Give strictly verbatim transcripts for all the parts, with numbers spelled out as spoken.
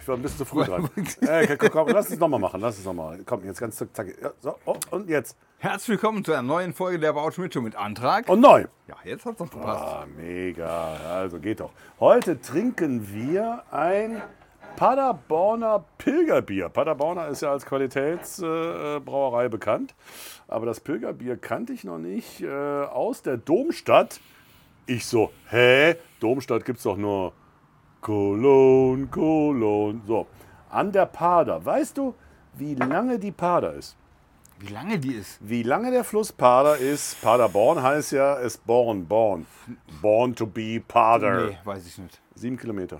Ich war ein bisschen zu früh dran. äh, komm, komm, lass es nochmal machen. Lass es nochmal. Komm, jetzt ganz zack. Ja, so, oh, und jetzt. Herzlich willkommen zu einer neuen Folge der Bausch mit Show mit Antrag. Und neu. Ja, jetzt hat's doch gepasst. Ah, mega. Also geht doch. Heute trinken wir ein Paderborner Pilgerbier. Paderborner ist ja als Qualitätsbrauerei äh, bekannt. Aber das Pilgerbier kannte ich noch nicht äh, aus der Domstadt. Ich so, hä? Domstadt gibt's doch nur Cologne, Cologne. So, an der Pader. Weißt du, wie lange die Pader ist? Wie lange die ist? Wie lange der Fluss Pader ist? Paderborn heißt ja, es born, born. Born to be Pader. Nee, weiß ich nicht. Sieben Kilometer.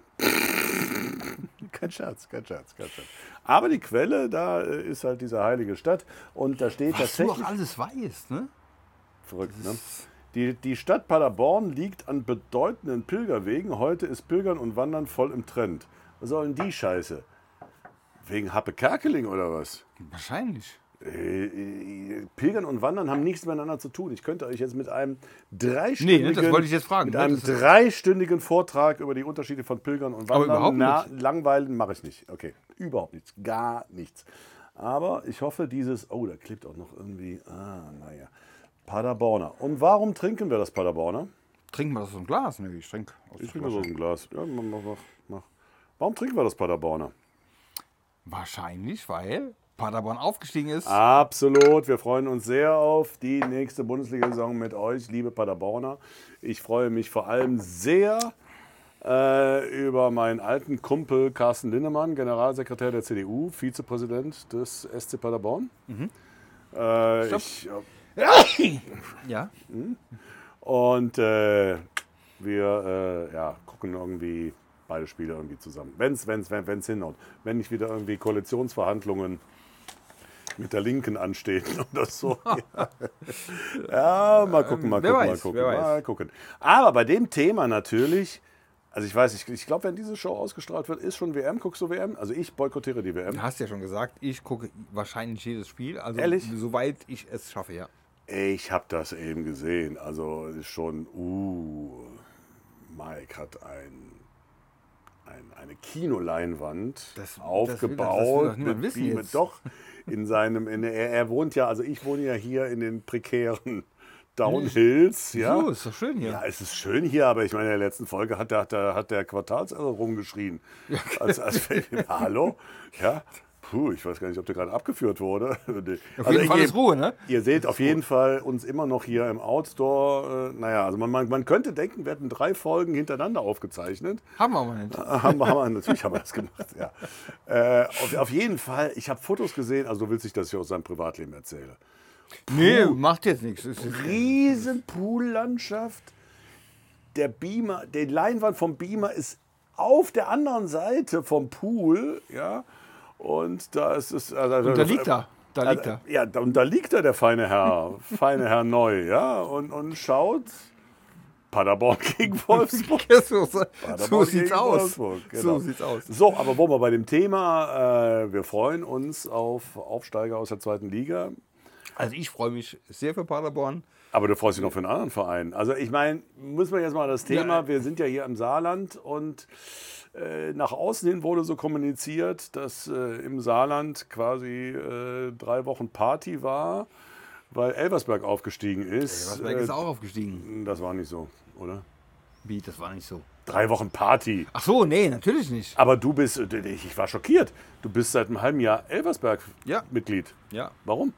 Kein Scherz, kein Scherz, kein Scherz. Aber die Quelle, da ist halt diese heilige Stadt. Und da steht Was tatsächlich... du auch alles weißt, ne? Verrückt, ne? Die, die Stadt Paderborn liegt an bedeutenden Pilgerwegen. Heute ist Pilgern und Wandern voll im Trend. Was soll denn die Scheiße? Wegen Happe Kerkeling oder was? Wahrscheinlich. Äh, Pilgern und Wandern haben nichts miteinander zu tun. Ich könnte euch jetzt mit einem dreistündigen, Nee, das wollte ich jetzt fragen. mit einem dreistündigen Vortrag über die Unterschiede von Pilgern und Aber Wandern überhaupt na, langweilen mache ich nicht. Okay, überhaupt nichts, gar nichts. Aber ich hoffe, dieses, oh, da klebt auch noch irgendwie, ah, naja, Paderborner. Und warum trinken wir das Paderborner? Trinken wir das aus dem Glas? Nee, ich trinke aus Ich der trinke das aus Flasche. dem Glas. Ja, mach, mach, mach. Warum trinken wir das Paderborner? Wahrscheinlich, weil Paderborn aufgestiegen ist. Absolut. Wir freuen uns sehr auf die nächste Bundesliga-Saison mit euch, liebe Paderborner. Ich freue mich vor allem sehr äh, über meinen alten Kumpel Carsten Linnemann, Generalsekretär der C D U, Vizepräsident des S C Paderborn. Mhm. Äh, ich, Ja. und äh, wir äh, ja, gucken irgendwie beide Spiele irgendwie zusammen. Wenn es wenn's, wenn, wenn's hinhaut. Wenn nicht wieder irgendwie Koalitionsverhandlungen mit der Linken anstehen oder so. Ja, ja mal gucken, mal wer gucken, mal weiß, gucken, wer weiß. mal gucken. Aber bei dem Thema natürlich, also ich weiß, ich, ich glaube, wenn diese Show ausgestrahlt wird, ist schon W M. Guckst du W M? Also ich boykottiere die W M. Du hast ja schon gesagt, ich gucke wahrscheinlich jedes Spiel. Also Ehrlich? soweit ich es schaffe, ja. Ich habe das eben gesehen. Also ist schon, uh, Mike hat ein, ein, eine Kinoleinwand Das- das aufgebaut. will- das will doch niemand mit wissen Beamen. jetzt. Doch, in seinem, in, er, er wohnt ja, also ich wohne ja hier in den prekären Downhills. Ja. So, ist doch schön hier. Ja, es ist schön hier, aber ich meine, in der letzten Folge hat der, hat der, hat der Quartalserror rumgeschrien. Als, als, Hallo? Ja. Puh, ich weiß gar nicht, ob der gerade abgeführt wurde. Auf jeden Fall ihr, ist Ruhe, ne? Ihr seht auf jeden Fall uns immer noch hier im Outdoor. Äh, naja, also man, man, man könnte denken, wir hätten drei Folgen hintereinander aufgezeichnet. Haben wir aber nicht. Äh, haben, wir- haben wir, natürlich haben wir das gemacht, ja. Äh, auf, auf jeden Fall, ich habe Fotos gesehen, also du willst nicht, dass ich aus seinem Privatleben erzähle. Nee, macht jetzt nichts. Es ist- Riesen Poollandschaft. Der Beamer, die Leinwand vom Beamer ist auf der anderen Seite vom Pool, ja. Und da ist es. Also, Und da liegt er. Da liegt er. Ja, da- und da liegt er, der feine Herr, feine Herr Neu, ja, und, und schaut Paderborn gegen Wolfsburg. Ja, so, so, so Paderborn sieht's gegen aus. Wolfsburg, genau. So sieht's aus. So, aber wo wir bei dem Thema, äh, wir freuen uns auf Aufsteiger aus der zweiten Liga. Also ich freue mich sehr für Paderborn. Aber du freust dich noch für einen anderen Verein. Also ich meine, muss man jetzt mal das Thema, Ja. wir sind ja hier im Saarland und äh, nach außen hin wurde so kommuniziert, dass äh, im Saarland quasi äh, drei Wochen Party war, weil Elversberg aufgestiegen ist. Elversberg ist auch aufgestiegen. Äh, das war nicht so, oder? Wie, das war nicht so. Drei Wochen Party. Ach so, nee, natürlich nicht. Aber du bist, ich ich war schockiert, du bist seit einem halben Jahr Ja. Elversberg-Mitglied. Ja. Warum?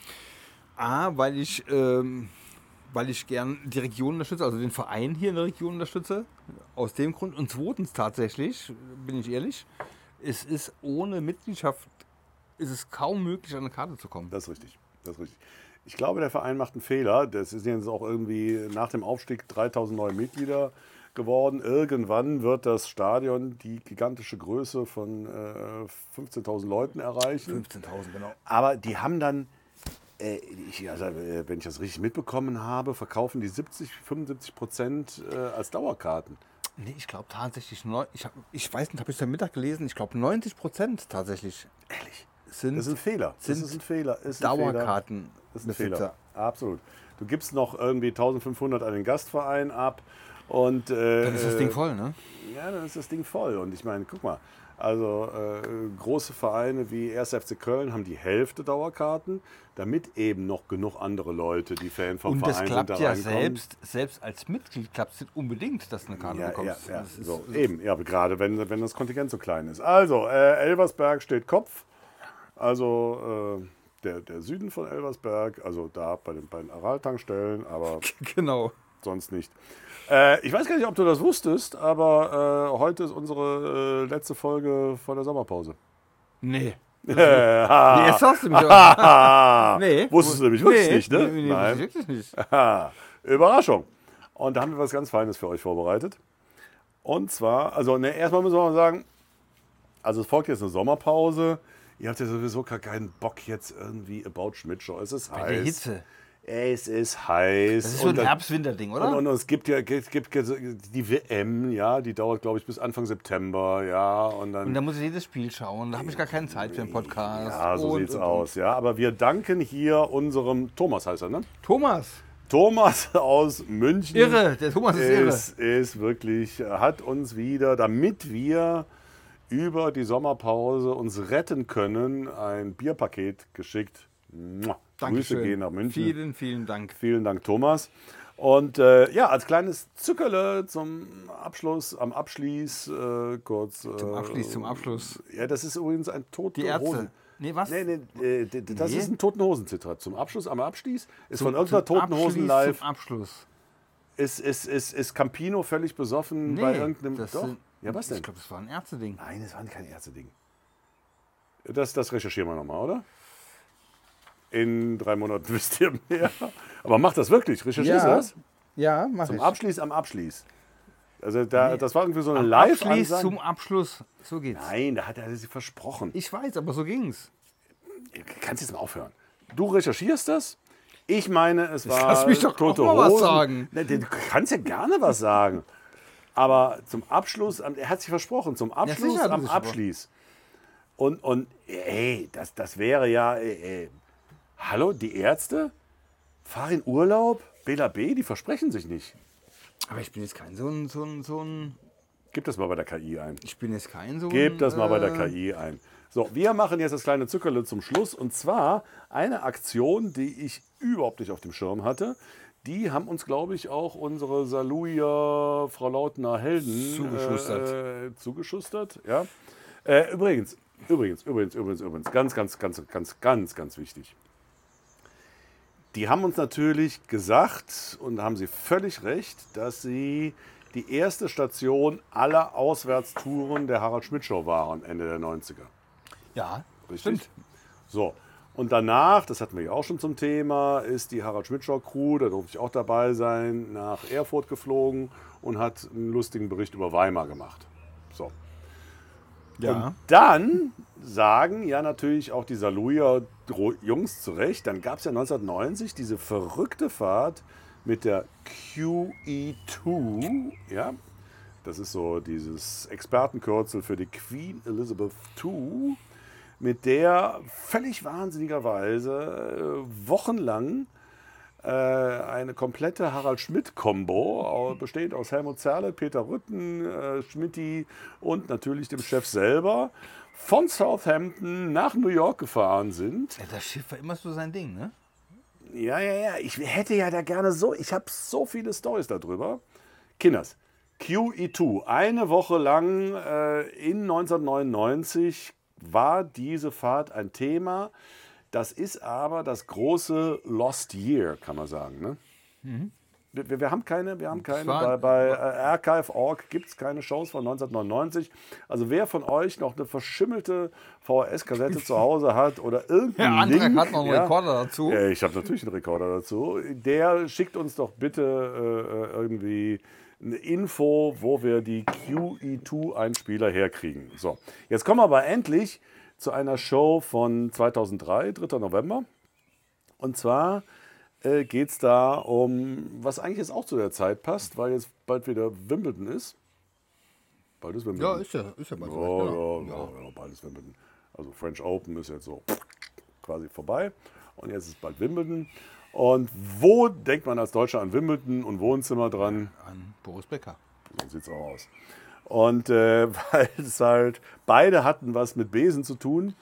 A, weil ich, ähm, weil ich gern die Region unterstütze, also den Verein hier in der Region unterstütze. Aus dem Grund. Und zweitens tatsächlich, bin ich ehrlich, es ist ohne Mitgliedschaft ist es kaum möglich, an eine Karte zu kommen. Das ist richtig. Das ist richtig. Ich glaube, der Verein macht einen Fehler. Das ist jetzt auch irgendwie nach dem Aufstieg dreitausend neue Mitglieder geworden. Irgendwann wird das Stadion die gigantische Größe von äh, fünfzehntausend Leuten erreichen. fünfzehntausend, genau. Aber die haben dann, äh, ich, also, äh, wenn ich das richtig mitbekommen habe, verkaufen die siebzig, fünfundsiebzig Prozent äh, als Dauerkarten. Nee, ich glaube tatsächlich, neun, ich, hab, ich weiß nicht, habe ich es am Mittag gelesen, ich glaube neunzig Prozent tatsächlich Ehrlich? sind Das ist ein Fehler. Das sind ist ein Fehler. Ist ein Fehler. Dauerkarten. Das ist ein Fehler. Absolut. Du gibst noch irgendwie eintausendfünfhundert an den Gastverein ab und äh, Dann ist das Ding voll, ne? ja, dann ist das Ding voll. Und ich meine, guck mal, also äh, große Vereine wie erster F C Köln haben die Hälfte Dauerkarten, damit eben noch genug andere Leute, die Fan vom Und Verein das sind, klappt da ja reinkommen. selbst, selbst als Mitglied klappt es nicht unbedingt, dass du eine Karte Ja, ja, bekommst. ja. Das ist, So, eben, ja, gerade wenn, wenn das Kontingent so klein ist. Also, äh, Elversberg steht Kopf. Also äh, der, der Süden von Elversberg, also da bei den beiden Aral-Tankstellen, aber genau. sonst nicht. Äh, ich weiß gar nicht, ob du das wusstest, aber äh, heute ist unsere äh, letzte Folge vor der Sommerpause. Nee. Nee, Nee, jetzt sagst du mich aber. Nee. Wusstest du nämlich wirklich nee, nicht, ne? Nee, nee, Nein. wusste ich wirklich nicht. Aha. Überraschung. Und da haben wir was ganz Feines für euch vorbereitet. Und zwar, also ne, erstmal müssen wir mal sagen, also es folgt jetzt eine Sommerpause. Ihr habt ja sowieso gar keinen Bock jetzt irgendwie About Schmidt-Show. Es ist Bei heiß. der Hitze. Es ist heiß. Das ist so ein Und dann- Herbst-Winter-Ding, oder? Und, und es gibt ja gibt, gibt die W M, ja, die dauert, glaube ich, bis Anfang September, ja. Und dann, Und da muss ich jedes Spiel schauen. Da habe ich gar keine Zeit für einen Podcast. ja, so und, sieht's und, aus, ja. Aber wir danken hier unserem, Thomas heißt er, ne? Und. Thomas. Thomas aus München. Irre. Der Thomas ist irre. ist, ist wirklich, hat uns wieder, damit wir über die Sommerpause uns retten können, ein Bierpaket geschickt. Mua. Grüße Dankeschön. gehen nach München. Vielen, vielen Dank. Vielen Dank, Thomas. Und äh, ja, als kleines Zuckerle zum Abschluss, am Abschließ, äh, kurz. Äh, Zum Abschluss, zum Abschluss. Ja, das ist übrigens ein tote Die Ärzte. Hosen. Nee, was? Nee, nee, äh, d- d- das Nee. ist ein Toten Hosen-Zitat. Zum Abschluss, am Abschließ, ist Zum- von irgendeiner zum Toten Hosen Abschließ, live, Zum Abschluss. ist, ist, ist, ist Campino völlig besoffen Nee, bei irgendeinem. das Doch. sind- Ja, was denn? Ich glaube, das war ein Ärzte-Ding. Nein, das war kein Ärzte-Ding. Das, das recherchieren wir nochmal, oder? In drei Monaten wisst ihr mehr. Aber macht das wirklich? Recherchierst du das? Ja, mach Zum ich. Abschließ am Abschließ. Also da, Nee. das war irgendwie so eine Am live Abschließ ansage zum Abschluss. So geht's. Nein, da hat er sich versprochen. Ich weiß, aber so ging's. Kannst jetzt mal aufhören. Du recherchierst das? Ich meine, es war Lass mich doch Tote auch mal was Hosen. sagen. Ne, Du kannst ja gerne was sagen. Aber zum Abschluss, am- er hat sich versprochen, zum Abschluss sicher hat er am sich Abschließ. Und, und ey, das, das wäre ja, ey, ey. Hallo, die Ärzte? Fahr in Urlaub? Bela B, die versprechen sich nicht. Aber ich bin jetzt kein so ein, so ein, so ein. Gib das mal bei der K I ein. Ich bin jetzt kein so ein. Gebt das mal bei der äh, K I ein. So, wir machen jetzt das kleine Zuckerle zum Schluss. Und zwar eine Aktion, die ich überhaupt nicht auf dem Schirm hatte. Die haben uns, glaube ich, auch unsere Saluja Frau Lautner Helden Zugeschustert. Äh, zugeschustert. Ja. Äh, übrigens, übrigens, übrigens, übrigens, übrigens, ganz, ganz, ganz, ganz, ganz, ganz wichtig. Die haben uns natürlich gesagt, und da haben sie völlig recht, dass sie die erste Station aller Auswärtstouren der Harald Schmidt Show waren, Ende der neunziger. Ja, Richtig? stimmt. So. Und danach, das hatten wir ja auch schon zum Thema, ist die Harald Schmidt Show Crew, da durfte ich auch dabei sein, nach Erfurt geflogen und hat einen lustigen Bericht über Weimar gemacht. So. Ja. Und dann sagen ja natürlich auch die Saluja-Jungs zurecht, dann gab es ja neunzehnhundertneunzig diese verrückte Fahrt mit der Q E zwei, ja, das ist so dieses Expertenkürzel für die Queen Elizabeth zwei, mit der völlig wahnsinnigerweise äh, wochenlang äh, eine komplette Harald Schmidt-Kombo, äh, bestehend aus Helmut Zerle, Peter Rütten, äh, Schmidti und natürlich dem Chef selber, von Southampton nach New York gefahren sind. Ja, das Schiff war immer so sein Ding, ne? Ja, ja, ja, ich hätte ja da gerne so, ich habe so viele Storys darüber. Kinders, Q E zwei, eine Woche lang äh, in neunzehnhundertneunundneunzig war diese Fahrt ein Thema. Das ist aber das große Lost Year, kann man sagen. Ne? Mhm. Wir, wir haben keine, wir haben keine. war- Bei, bei äh, Archive Punkt org gibt es keine Shows von neunzehnhundertneunundneunzig. Also wer von euch noch eine verschimmelte V H S-Kassette zu Hause hat oder Der irgendeinen Antrag Link, hat noch einen ja, Rekorder dazu. ja, ich habe natürlich einen Rekorder dazu. Der schickt uns doch bitte äh, irgendwie eine Info, wo wir die Q E zwei Einspieler herkriegen. So, jetzt kommen wir aber endlich zu einer Show von zweitausenddrei, dritter November. Und zwar äh, geht es da um, was eigentlich jetzt auch zu der Zeit passt, weil jetzt bald wieder Wimbledon ist. Bald ist Wimbledon. Ja, ist ja, ist ja bald Ja, soweit, ja, genau. ja, ja, bald ist Wimbledon. Also French Open ist jetzt so quasi vorbei und jetzt ist bald Wimbledon. Und wo denkt man als Deutscher an Wimbledon und Wohnzimmer dran? An Boris Becker. So sieht's auch aus. Und äh, weil es halt, beide hatten was mit Besen zu tun.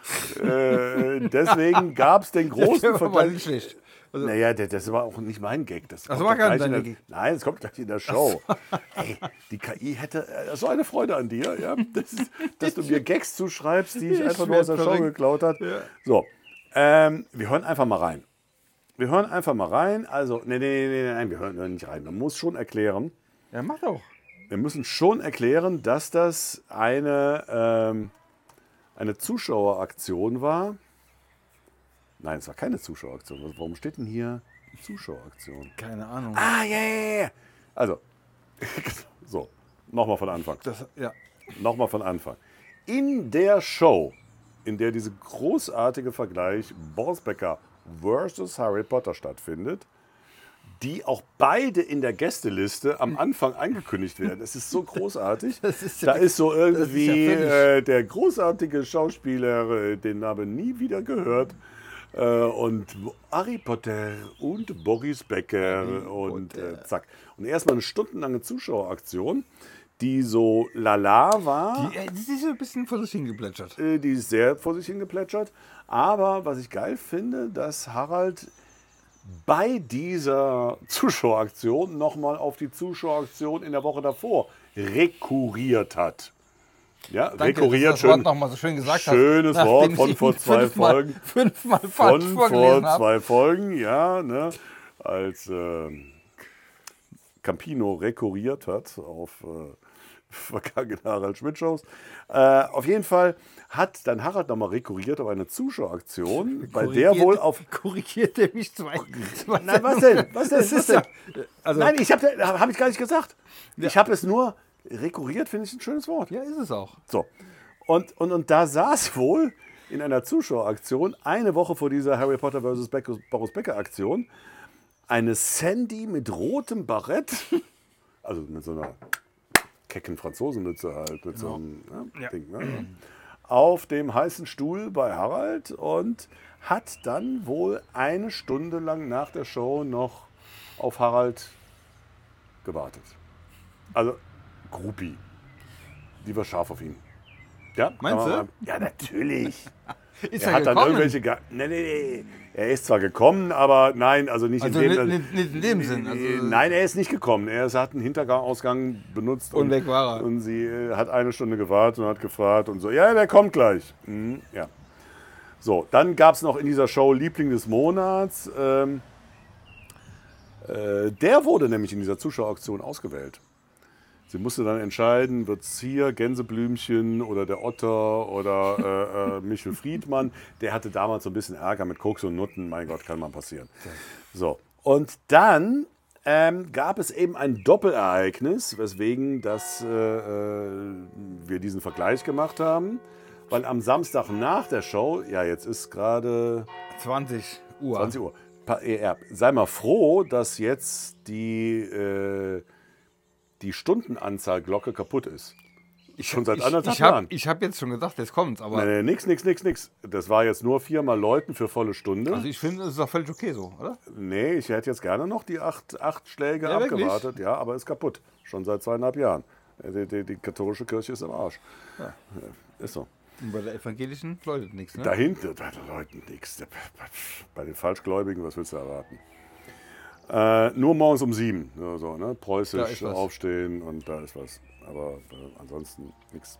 äh, deswegen gab es den großen war Vergleich. nicht schlecht. Also, Naja, das, das war auch nicht mein Gag. Das Ach, kommt war doch gar nicht gleich in dein der, Gag. Nein, es kommt gleich in der Show. Ey, die K I hätte äh, so eine Freude an dir, ja, das ist, dass du mir Gags zuschreibst, die ich Ich einfach nur aus der werd Show verrückt. geklaut habe. Ja. So, ähm, wir hören einfach mal rein. Wir hören einfach mal rein. Also, nee, nee, nee, nee, nein, wir hören nicht rein. Man muss schon erklären, ja, mach doch. wir müssen schon erklären, dass das eine, ähm, eine Zuschaueraktion war. Nein, es war keine Zuschaueraktion. Warum steht denn hier Zuschaueraktion? Keine Ahnung. Ah, ja, ja, ja. Also, so, nochmal von Anfang. Das, ja. Nochmal von Anfang. In der Show, in der dieser großartige Vergleich Boris Becker versus Harry Potter stattfindet, die auch beide in der Gästeliste am Anfang angekündigt werden. Es ist so großartig. Das ist ja- da ist so irgendwie das ist ja völlig- äh, der großartige Schauspieler, äh, den habe ich nie wieder gehört. Äh, und Harry Potter und Boris Becker und äh, zack. Und erstmal eine stundenlange Zuschaueraktion, die so lala war. Die, äh, die ist so ein bisschen vor sich hingeplätschert. Äh, Die ist sehr vor sich hingeplätschert. Aber was ich geil finde, dass Harald bei dieser Zuschaueraktion nochmal auf die Zuschaueraktion in der Woche davor rekurriert hat. Ja, Danke, rekurriert, dass du das Wort schön, noch mal so schön gesagt schönes hast, Wort nachdem von ich vor ihn zwei fünfmal- Folgen. Fünfmal falsch Von vorgelesen vor habe. zwei Folgen, ja, ne, als äh, Campino rekurriert hat auf äh, vergangene Harald Schmidt-Shows. Äh, auf jeden Fall hat dann Harald nochmal rekurriert auf eine Zuschaueraktion, bei der Korrigiert- wohl auf... Korrigiert er mich zwei. zwei Nein, was denn? Was denn? Das Was ist denn? ja, also, Nein, ich habe hab ich gar nicht gesagt. Ich habe es nur rekurriert, finde ich ein schönes Wort. ja, ist es auch. So. Und, und, und da saß wohl in einer Zuschaueraktion, eine Woche vor dieser Harry Potter versus. Boris Becker Aktion, eine Sandy mit rotem Barett, also mit so einer kecken Franzosenmütze halt, mit so einem ja, Ja. Ding, ne? auf dem heißen Stuhl bei Harald und hat dann wohl eine Stunde lang nach der Show noch auf Harald gewartet. Also Gruppi. Die war scharf auf ihn. Ja, Meinst kann man du? mal- Ja, natürlich. Ist Er er hat dann gekommen? irgendwelche. Ga nee, nee, nee. Er ist zwar gekommen, aber nein, also nicht Also in dem nicht, nicht, nicht in dem Sinn. Also, Nein, er ist nicht gekommen. Er ist- hat einen Hintergangsgang benutzt. Und weg war er. Und sie äh, hat eine Stunde gewartet und hat gefragt und so, ja, der kommt gleich. Mhm, ja. So, dann gab es noch in dieser Show Liebling des Monats. Ähm, äh, der wurde nämlich in dieser Zuschaueraktion ausgewählt. Sie musste dann entscheiden, wird es hier Gänseblümchen oder der Otter oder äh, äh, Michel Friedmann. Der hatte damals so ein bisschen Ärger mit Koks und Nutten. Mein Gott, kann mal passieren. So, und dann ähm, gab es eben ein Doppelereignis, weswegen das, äh, äh, wir diesen Vergleich gemacht haben. Weil am Samstag nach der Show, ja, jetzt ist gerade zwanzig Uhr. zwanzig Uhr. Pa- äh, ja, sei mal froh, dass jetzt die, äh, die Stundenanzahl Glocke kaputt ist. Schon seit anderthalb ich, ich habe Jahren. hab jetzt schon gesagt, jetzt kommt's, aber Nee, nee, nix, nix, nix, nix. Das war jetzt nur viermal Läuten für volle Stunde. also ich finde, es ist doch völlig okay so, oder? Nee, ich hätte jetzt gerne noch die acht, acht Schläge Ja, wirklich? abgewartet. Ja, aber ist kaputt. Schon seit zweieinhalb Jahren. Die, die, die katholische Kirche ist im Arsch. Ja, ist so. Und bei der evangelischen läutet nichts, ne? Dahinter, bei den Leuten nichts. Bei den Falschgläubigen, was willst du erwarten? Äh, nur morgens um sieben. Nur so, ne? Da Preußisch ist was. aufstehen und da ist was. Aber äh, ansonsten nichts.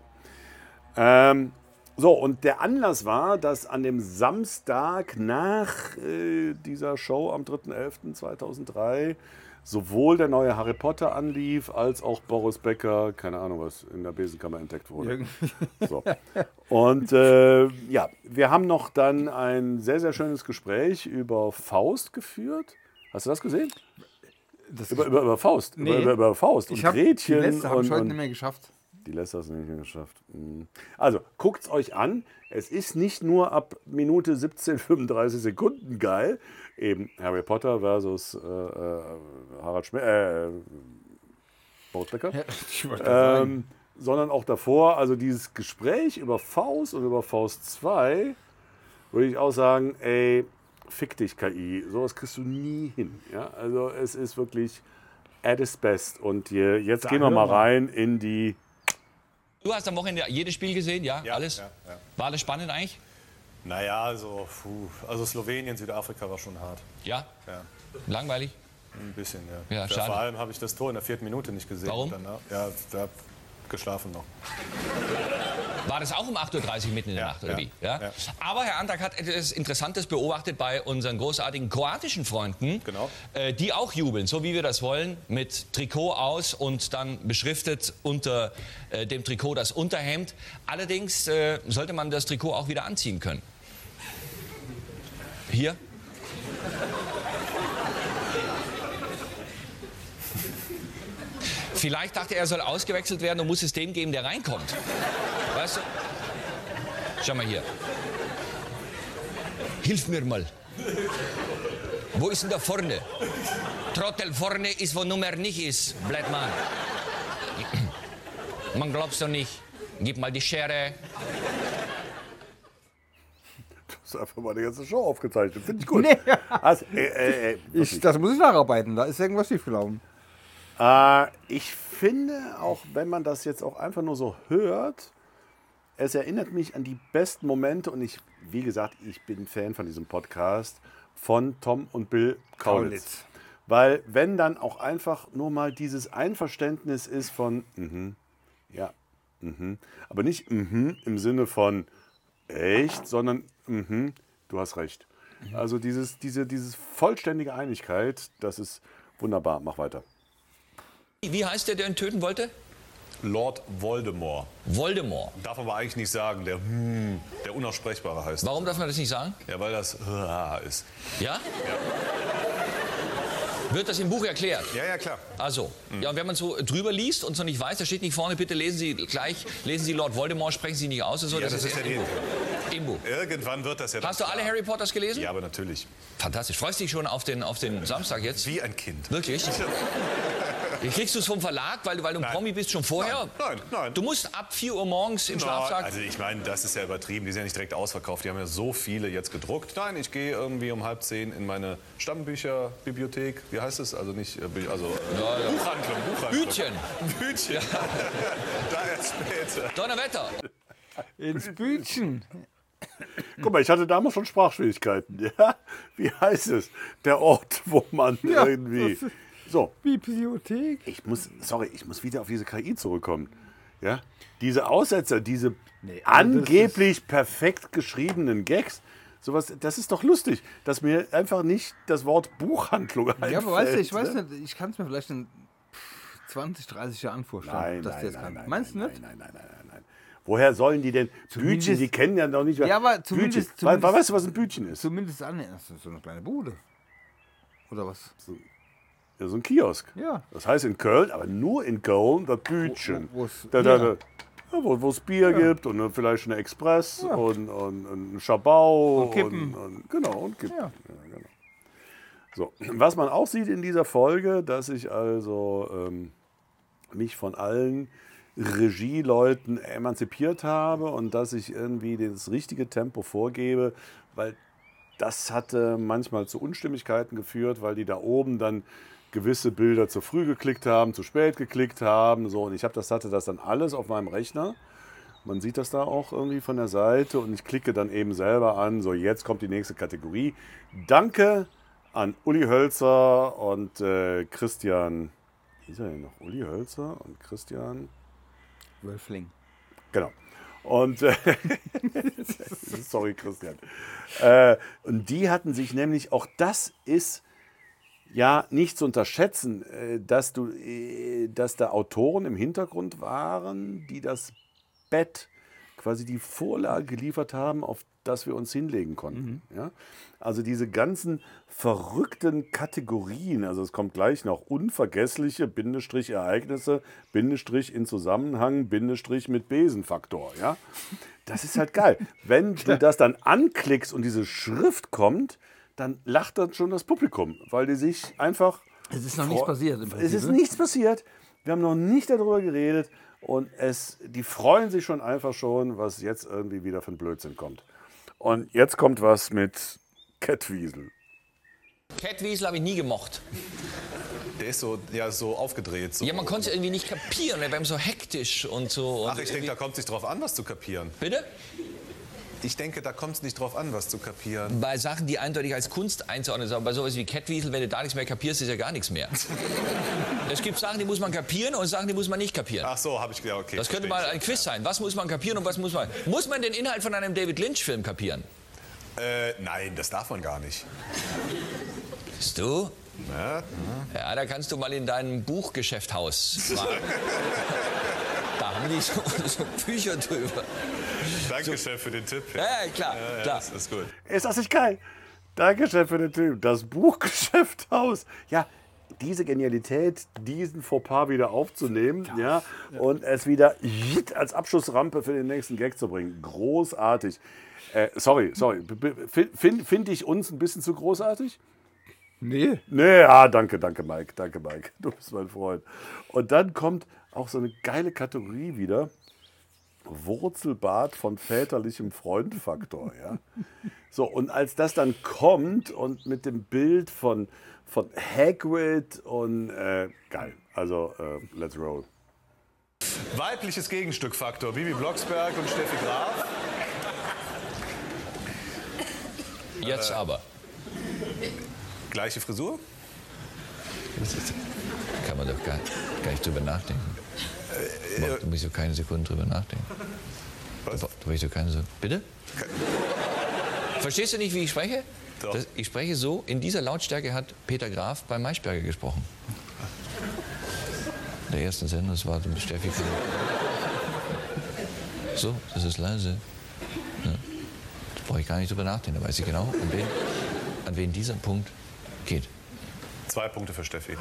Ähm, so, und der Anlass war, dass an dem Samstag nach äh, dieser Show am dritter elfter zweitausenddrei sowohl der neue Harry Potter anlief, als auch Boris Becker, keine Ahnung, was in der Besenkammer entdeckt wurde. Irgendwie. So. Und äh, ja, wir haben noch dann ein sehr, sehr schönes Gespräch über Faust geführt. Hast du das gesehen? Das Über, über, über Faust. Nee. Über, über, über Faust und ich hab, Gretchen. Die letzte habe und, ich heute und nicht mehr geschafft. die letzte hast du nicht mehr geschafft. Mhm. Also, guckt es euch an. Es ist nicht nur ab Minute siebzehn, fünfunddreißig Sekunden geil. Eben Harry Potter versus äh, äh, Harald Schmidt, äh, Boris Becker. Ja, ich wollte das sagen. Ähm, sondern auch davor, also dieses Gespräch über Faust und über Faust zwei, würde ich auch sagen, ey, fick dich K I, sowas kriegst du nie hin. Ja? Also es ist wirklich at its best. Und äh, jetzt Da gehen wir mal hören wir. rein in die Du hast am Wochenende jedes Spiel gesehen, ja? Ja, Alles? ja, ja. War alles spannend eigentlich? Naja, also, puh, also Slowenien, Südafrika war schon hart. Ja? Ja, Langweilig? ein bisschen, ja. Ja, schade. Vor allem habe ich das Tor in der vierten Minute nicht gesehen. Warum? Danach, ja, da hab geschlafen noch. War das auch um acht Uhr dreißig mitten in der Ja, Nacht, oder ja, wie? Ja? ja. Aber Herr Antak hat etwas Interessantes beobachtet bei unseren großartigen kroatischen Freunden, Genau. äh, die auch jubeln, so wie wir das wollen, mit Trikot aus und dann beschriftet unter äh, dem Trikot das Unterhemd. Allerdings äh, sollte man das Trikot auch wieder anziehen können. Hier. Vielleicht dachte er, er soll ausgewechselt werden und muss es dem geben, der reinkommt. Weißt du? Schau mal hier. Hilf mir mal. Wo ist denn da vorne? Trottel, vorne ist, wo Nummer nicht ist. Bleib mal. Man glaubt's doch nicht. Gib mal die Schere. Du hast einfach mal die ganze Show aufgezeichnet. Finde ich gut. Nee. Also, äh, äh, äh, Ich, das muss ich nacharbeiten, da ist irgendwas schiefgelaufen. Äh, ich finde, auch wenn man das jetzt auch einfach nur so hört, es erinnert mich an die besten Momente und ich, wie gesagt, ich bin Fan von diesem Podcast von Tom und Bill Kaulitz. Kaulitz. Weil wenn dann auch einfach nur mal dieses Einverständnis ist von, mhm, ja, mhm, aber nicht mhm im Sinne von echt, sondern mhm, du hast recht. Also dieses, diese dieses vollständige Einigkeit, das ist wunderbar. Mach weiter. Wie heißt der, der ihn töten wollte? Lord Voldemort. Voldemort. Darf man aber eigentlich nicht sagen, der, hm, der Unaussprechbare heißt. Warum darf man das nicht sagen? Ja, weil das ah, ist. Ja? Wird das im Buch erklärt? Ja, ja, klar. Also, ja, und wenn man so drüber liest und so nicht weiß, da steht nicht vorne, bitte lesen Sie gleich, lesen Sie Lord Voldemort, sprechen Sie nicht aus. So, Ja, das ist ja im, die- im Buch. Irgendwann wird das ja... Hast du alle Harry Potters gelesen? Ja, aber natürlich. Fantastisch. Freust du dich schon auf den, auf den Samstag jetzt? Wie ein Kind. Wirklich? Kriegst du es vom Verlag, weil, du- weil du ein Nein. Promi bist, schon vorher? Nein, nein. Du musst ab vier Uhr morgens im Schlafsack... Also ich meine, das ist ja übertrieben. Die sind ja nicht direkt ausverkauft. Die haben ja so viele jetzt gedruckt. Nein, ich gehe irgendwie um halb zehn in meine Stammbücherbibliothek. Wie heißt es? Also nicht, äh, Bü- also äh, Ja, ja. Buchhandlung, Buchhandlung. Bütchen. Bütchen. Da erst später. Donnerwetter. Ins Bütchen. Guck mal, ich hatte damals schon Sprachschwierigkeiten. Ja? Wie heißt es? Der Ort, wo man Ja, irgendwie... das ist- So, Bibliothek. ich muss, sorry, ich muss wieder auf diese K I zurückkommen. Ja? Diese Aussetzer, diese Nee, also das angeblich perfekt geschriebenen Gags, sowas, das ist doch lustig, dass mir einfach nicht das Wort Buchhandlung einfällt. Ja, aber weißt du, ich weiß ne? nicht, ich kann es mir vielleicht in zwanzig, dreißig Jahren vorstellen, Nein, dass nein, der es nein, kann. nein, Meinst du nein, nicht? Nein, nein, nein, nein, nein. Woher sollen die denn? Zumindest- Bütchen, die kennen ja noch nicht. Ja, aber zumindest- Bütchen. Weil- zumindest- weißt du, was ein Bütchen ist? Zumindest annähernd. Das ist so eine kleine Bude. Oder was? Ja, so ein Kiosk. Ja. Das heißt in Köln, aber nur in Köln, das Bütchen. Wo- wo- wo's Da, da, Bier da, ja, wo wo es Bier gibt und dann vielleicht eine Express Ja. und, und, und ein Schabau. Und Kippen. Und, und, genau, und Kippen. Ja. Ja, genau. So, was man auch sieht in dieser Folge, dass ich also ähm, mich von allen Regieleuten emanzipiert habe und dass ich irgendwie das richtige Tempo vorgebe, weil das hatte manchmal zu Unstimmigkeiten geführt, weil die da oben dann gewisse Bilder zu früh geklickt haben, zu spät geklickt haben. So, und ich hab das, hatte das dann alles auf meinem Rechner. Man sieht das da auch irgendwie von der Seite und ich klicke dann eben selber an, so jetzt kommt die nächste Kategorie. Danke an Uli Hölzer und äh, Christian, wie ist er denn noch? Uli Hölzer und Christian, Wölfling. genau. Und äh, sorry Christian. Äh, und die hatten sich nämlich, auch das ist ja nicht zu unterschätzen, äh, dass, du, äh, dass da Autoren im Hintergrund waren, die das Bett, quasi die Vorlage geliefert haben, auf das wir uns hinlegen konnten. Ja? Also diese ganzen verrückten Kategorien, also es kommt gleich noch unvergessliche, Bindestrich Ereignisse, Bindestrich in Zusammenhang, Bindestrich mit Besenfaktor. Ja? Das ist halt geil. Wenn du das dann anklickst und diese Schrift kommt, dann lacht dann schon das Publikum, weil die sich einfach... Es ist noch nichts freu- passiert im Prinzip, Es ist ne? nichts passiert. Wir haben noch nicht darüber geredet und es, die freuen sich schon einfach schon, was jetzt irgendwie wieder für ein Blödsinn kommt. Und jetzt kommt was mit Kettwiesel. Kettwiesel habe ich nie gemocht. Der ist so, ja, so aufgedreht. So. Ja, man konnte es irgendwie nicht kapieren, wir waren so hektisch und so. Und Ach, ich denke, da kommt es nicht drauf an, was zu kapieren. Bitte? Ich denke, da kommt es nicht drauf an, was zu kapieren. Bei Sachen, die eindeutig als Kunst einzuordnen sind, aber bei sowas wie Kettwiesel, wenn du da nichts mehr kapierst, ist ja gar nichts mehr. Es gibt Sachen, die muss man kapieren und Sachen, die muss man nicht kapieren. Ach so, habe ich ja, okay. Das könnte verstehe mal ein Quiz sein. Was muss man kapieren und was muss man... Muss man den Inhalt von einem David Lynch-Film kapieren? Äh, nein, das darf man gar nicht. Bist du? Ja, Ja, da kannst du mal in deinem Buchgeschäfthaus fragen. Da haben die so, so Bücher drüber. danke, Chef, für den Tipp. Ja, ja, klar, Ja, ja, klar. Das ist gut. Ist das nicht geil? Dankeschön für den Typ. Das Buchgeschäfthaus. Ja, diese Genialität, diesen Fauxpas wieder aufzunehmen, ja, und es wieder als Abschussrampe für den nächsten Gag zu bringen. Großartig. Äh, sorry, sorry. Finde find ich uns ein bisschen zu großartig? Nee. Nee, ah, danke, danke, Mike. Danke, Mike. Du bist mein Freund. Und dann kommt auch so eine geile Kategorie wieder. Wurzelbad von väterlichem Freundfaktor, ja. So, und als das dann kommt und mit dem Bild von, von Hagrid und, äh, geil, also, äh, let's roll. Weibliches Gegenstückfaktor. Bibi Blocksberg und Steffi Graf. Jetzt aber. Gleiche Frisur? Kann man doch gar, gar nicht drüber nachdenken. Boah, du musst doch keine Sekunde drüber nachdenken. Was? Du musst doch keine Sekunde... Bitte? Verstehst du nicht, wie ich spreche? Doch. Das, ich spreche so, in dieser Lautstärke hat Peter Graf bei Maischberger gesprochen. In der ersten Sendung, das war mit Steffi. So, das ist leise. Ja. Da brauche ich gar nicht drüber nachdenken, da weiß ich genau, an wen, an wen dieser Punkt geht. Zwei Punkte für Steffi.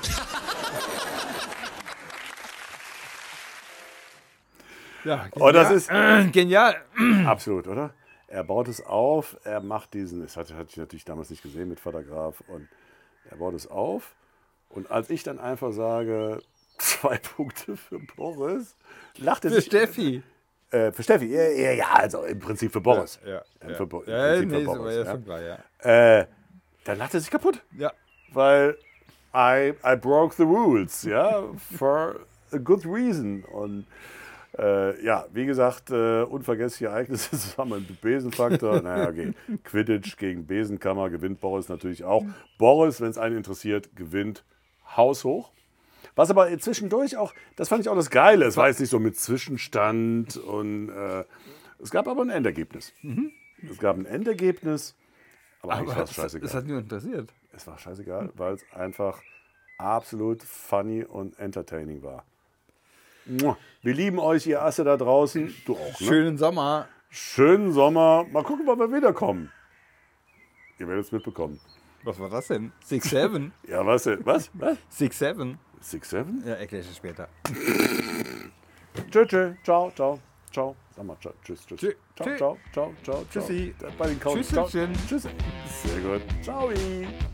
Ja, Oh, das ist äh, genial. absolut, oder? Er baut es auf, er macht diesen, das hatte, hatte ich natürlich damals nicht gesehen mit Vater Graf, und er baut es auf. Und als ich dann einfach sage, zwei Punkte für Boris, lacht er Für sich. Steffi. Äh, für Steffi, ja, ja, ja, also im Prinzip für Boris. Ja, ja. Für, Bo- im Ja, Prinzip nee, für so war Boris, ja ja. schon klar, ja. Äh, dann lacht er sich kaputt, Ja. weil I, I broke the rules, ja, for a good reason. Und äh, ja, wie gesagt, äh, unvergessliche Ereignisse zusammen mit Besenfaktor. Naja, okay. Quidditch gegen Besenkammer gewinnt Boris natürlich auch. Boris, wenn es einen interessiert, gewinnt haushoch. Was aber zwischendurch auch, das fand ich auch das Geile, es war jetzt nicht so mit Zwischenstand und äh, es gab aber ein Endergebnis. Mhm. Es gab ein Endergebnis, aber eigentlich Aber war es das, scheißegal. das hat niemand interessiert. Es war scheißegal, weil es einfach absolut funny und entertaining war. Mua. Wir lieben euch, ihr Asse da draußen. Du auch, ne? Schönen Sommer. Schönen Sommer. Mal gucken, wann wir wiederkommen. Ihr werdet es mitbekommen. Was war das denn? Six Seven? Ja, was denn? Was? Was? Six Seven? Six, seven? Ja, erkläre ich später. Tschö, tschö. Ciao, ciao, ciao. Sag mal, ciao, tschüss, tschüss. Tschö, Ciao, tschö. ciao, ciao, ciao. Tschüssi. Bei den Couch. Tschüsselchen. Tschüss. Sehr gut. Ciao.